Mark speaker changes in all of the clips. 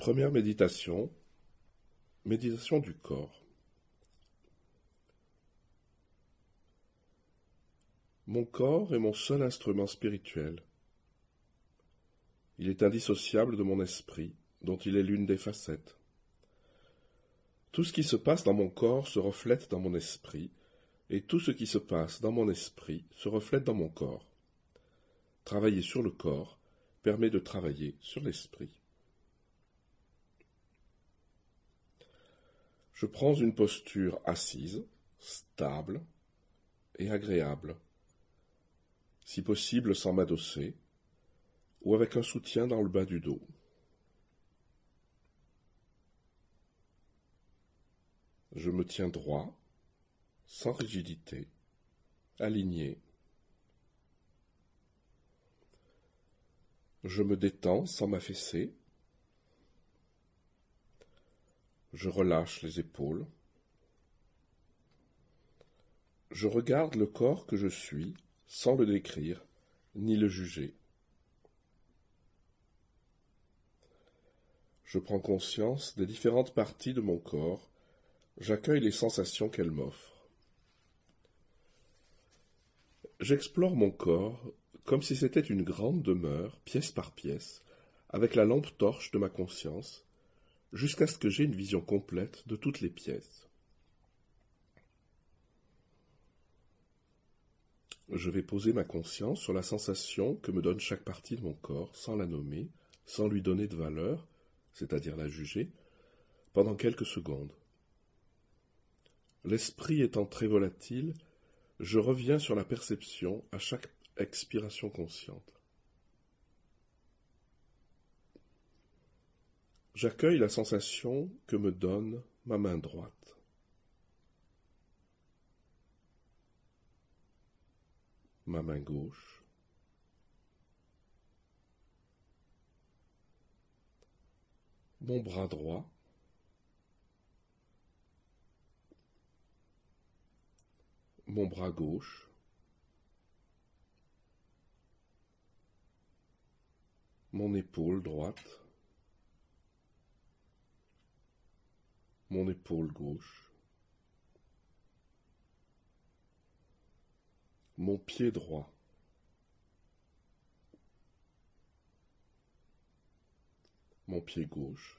Speaker 1: Première méditation, méditation du corps. Mon corps est mon seul instrument spirituel. Il est indissociable de mon esprit, dont il est l'une des facettes. Tout ce qui se passe dans mon corps se reflète dans mon esprit, et tout ce qui se passe dans mon esprit se reflète dans mon corps. Travailler sur le corps permet de travailler sur l'esprit. Je prends une posture assise, stable et agréable, si possible sans m'adosser, ou avec un soutien dans le bas du dos. Je me tiens droit, sans rigidité, aligné. Je me détends sans m'affaisser. Je relâche les épaules. Je regarde le corps que je suis, sans le décrire, ni le juger. Je prends conscience des différentes parties de mon corps. J'accueille les sensations qu'elles m'offrent. J'explore mon corps comme si c'était une grande demeure, pièce par pièce, avec la lampe torche de ma conscience, jusqu'à ce que j'aie une vision complète de toutes les pièces. Je vais poser ma conscience sur la sensation que me donne chaque partie de mon corps, sans la nommer, sans lui donner de valeur, c'est-à-dire la juger, pendant quelques secondes. L'esprit étant très volatile, je reviens sur la perception à chaque expiration consciente. J'accueille la sensation que me donne ma main droite. Ma main gauche. Mon bras droit. Mon bras gauche. Mon épaule droite. Mon épaule gauche. Mon pied droit. Mon pied gauche.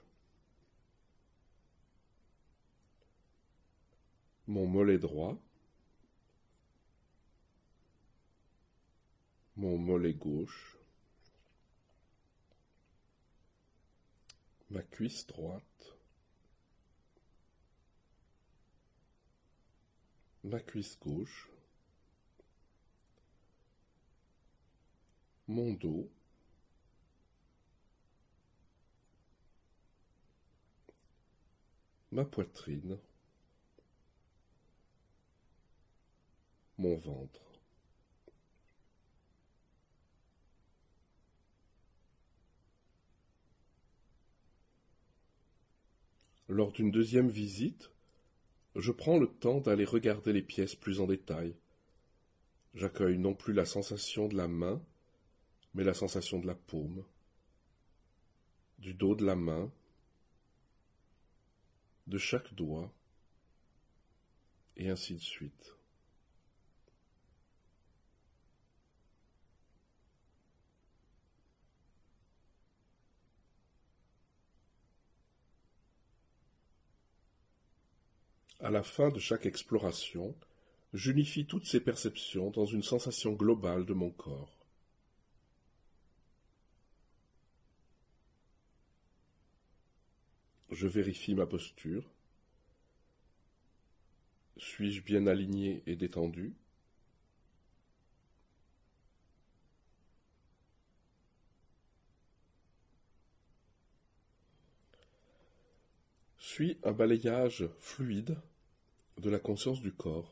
Speaker 1: Mon mollet droit. Mon mollet gauche. Ma cuisse droite. Ma cuisse gauche. Mon dos. Ma poitrine. Mon ventre. Lors d'une deuxième visite, je prends le temps d'aller regarder les pièces plus en détail. J'accueille non plus la sensation de la main, mais la sensation de la paume, du dos de la main, de chaque doigt, et ainsi de suite. À la fin de chaque exploration, j'unifie toutes ces perceptions dans une sensation globale de mon corps. Je vérifie ma posture. Suis-je bien aligné et détendu? Suis un balayage fluide de la conscience du corps.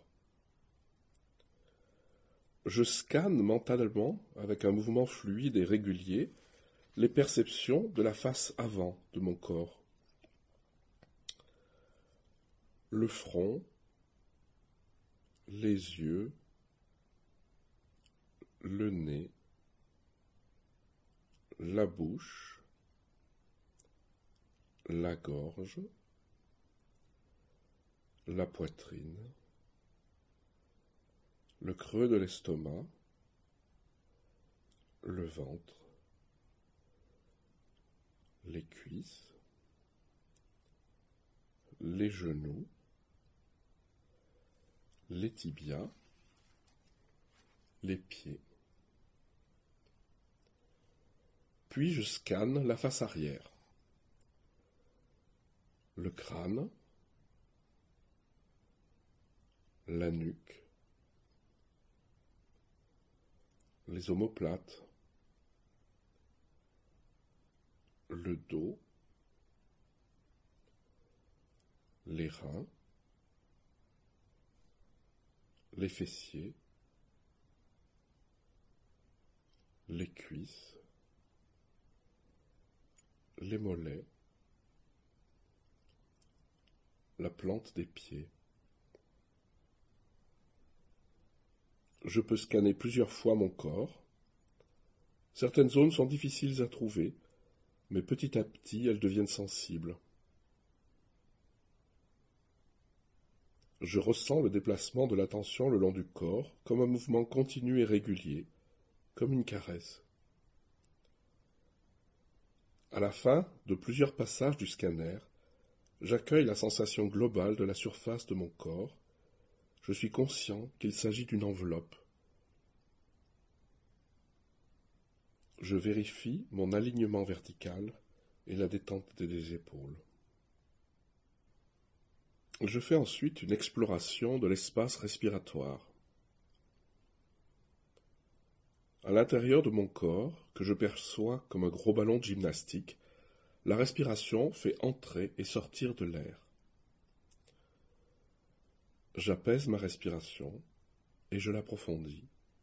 Speaker 1: Je scanne mentalement, avec un mouvement fluide et régulier, les perceptions de la face avant de mon corps. Le front, les yeux, le nez, la bouche, la gorge, la poitrine, le creux de l'estomac, le ventre, les cuisses, les genoux, les tibias, les pieds. Puis je scanne la face arrière, le crâne, la nuque, les omoplates, le dos, les reins, les fessiers, les cuisses, les mollets, la plante des pieds. Je peux scanner plusieurs fois mon corps. Certaines zones sont difficiles à trouver, mais petit à petit elles deviennent sensibles. Je ressens le déplacement de l'attention le long du corps comme un mouvement continu et régulier, comme une caresse. À la fin de plusieurs passages du scanner, j'accueille la sensation globale de la surface de mon corps. Je suis conscient qu'il s'agit d'une enveloppe. Je vérifie mon alignement vertical et la détente des épaules. Je fais ensuite une exploration de l'espace respiratoire. À l'intérieur de mon corps, que je perçois comme un gros ballon de gymnastique, la respiration fait entrer et sortir de l'air. J'apaise ma respiration et je l'approfondis.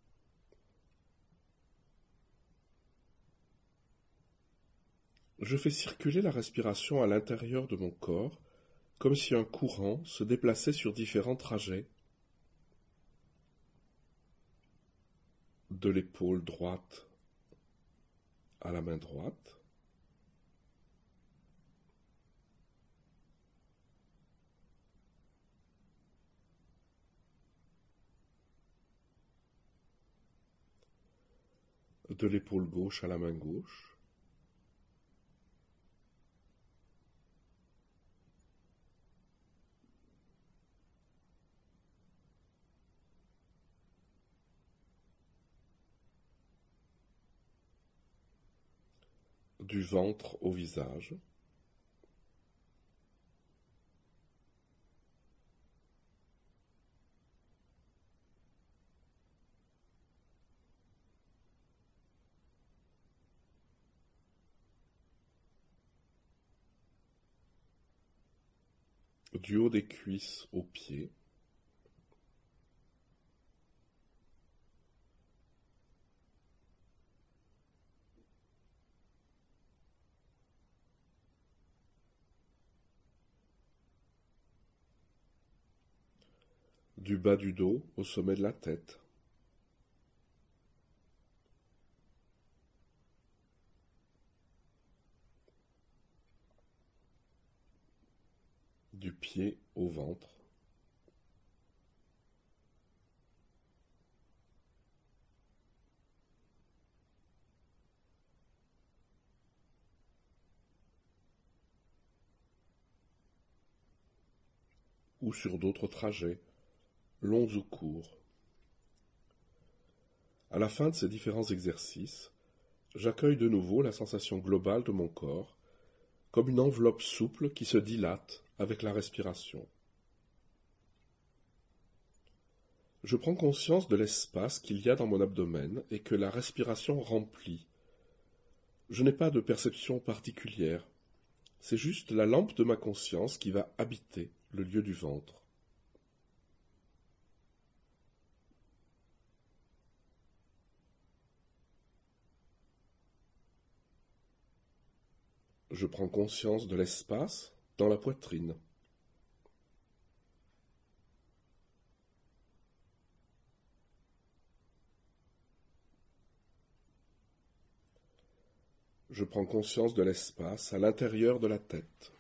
Speaker 1: Je fais circuler la respiration à l'intérieur de mon corps, comme si un courant se déplaçait sur différents trajets. De l'épaule droite à la main droite, de l'épaule gauche à la main gauche, du ventre au visage, du haut des cuisses aux pieds, du bas du dos au sommet de la tête, du pied au ventre, ou sur d'autres trajets, longs ou courts. À la fin de ces différents exercices, j'accueille de nouveau la sensation globale de mon corps, comme une enveloppe souple qui se dilate avec la respiration. Je prends conscience de l'espace qu'il y a dans mon abdomen et que la respiration remplit. Je n'ai pas de perception particulière, c'est juste la lampe de ma conscience qui va habiter le lieu du ventre. Je prends conscience de l'espace dans la poitrine. Je prends conscience de l'espace à l'intérieur de la tête.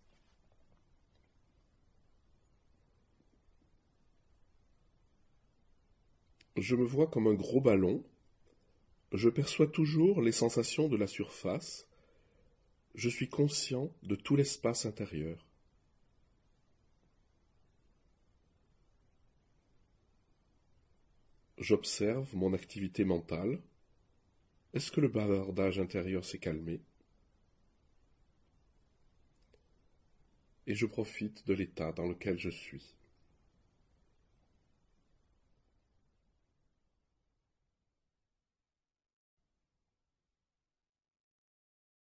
Speaker 1: Je me vois comme un gros ballon. Je perçois toujours les sensations de la surface. Je suis conscient de tout l'espace intérieur. J'observe mon activité mentale. Est-ce que le bavardage intérieur s'est calmé? Et je profite de l'état dans lequel je suis.